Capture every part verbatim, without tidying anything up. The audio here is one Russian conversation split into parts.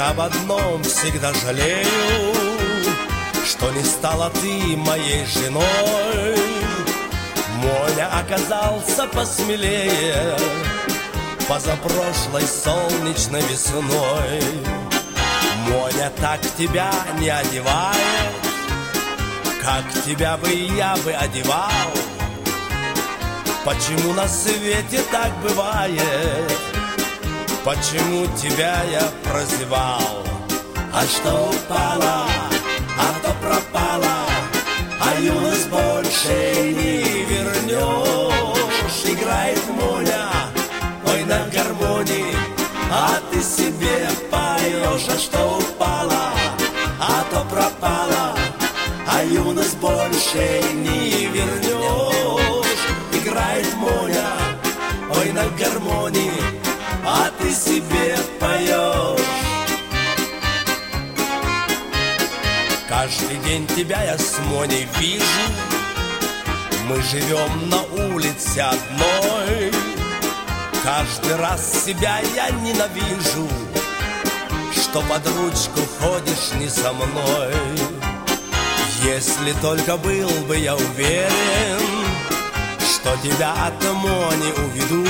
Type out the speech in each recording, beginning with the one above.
об одном всегда жалею, что не стала ты моей женой. Моня оказался посмелее позапрошлой солнечной весной. Моня так тебя не одевает, как тебя бы я бы одевал. Почему на свете так бывает? Почему тебя я прозевал? А что упало, а то пропало, а юность больше не вернешь. Играет Моня, ой, на гармонии, а ты себе поешь. А что упало, а то пропало, а юность больше не вернешь. Играет Моня, ой, на гармонии, а ты себе поешь. Каждый день тебя я с Моней вижу, мы живем на улице одной. Каждый раз себя я ненавижу, что под ручку ходишь не со мной. Если только был бы я уверен, что тебя от Мони уведу,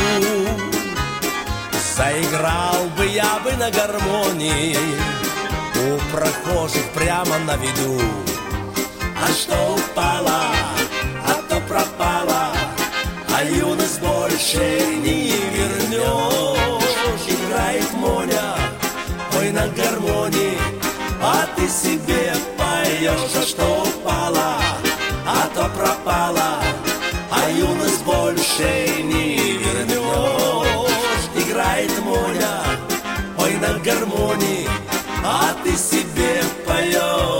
заиграл бы я бы на гармонии у прохожих прямо на виду. А что упало, а то пропало, а юность больше не вернешь. Играет Моня, ой, на гармонии, а ты себе поешь. А что упало, а то пропало, а юность больше не вернешь. Играет Моня, ой, на гармонии, а ты себе поешь.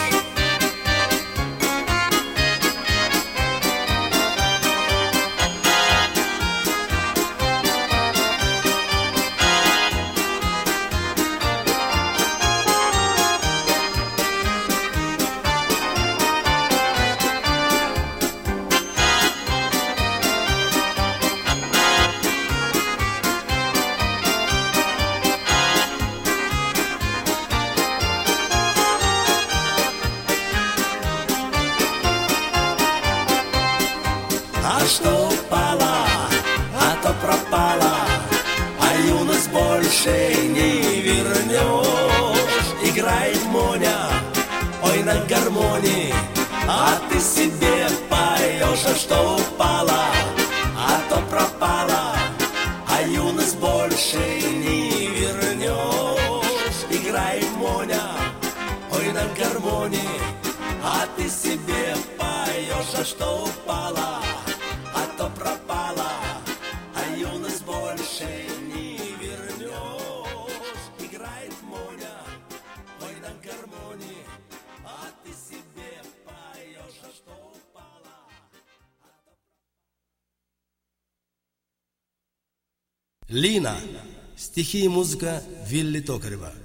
А что упало, а то пропало, а юность больше не вернешь. Играет Моня, ой, на гармонии, а ты себе поешь. А что упало, а то пропало, а юность больше не вернешь. Играет Моня, ой, на гармонии, а ты себе поешь. А что упало, а то пропало, а юность больше не вернешь. Играет Моня, ой, на гармонии, а ты себе поешь. А что упало, а то... Лина. Стихи и музыка Вилли Токарева.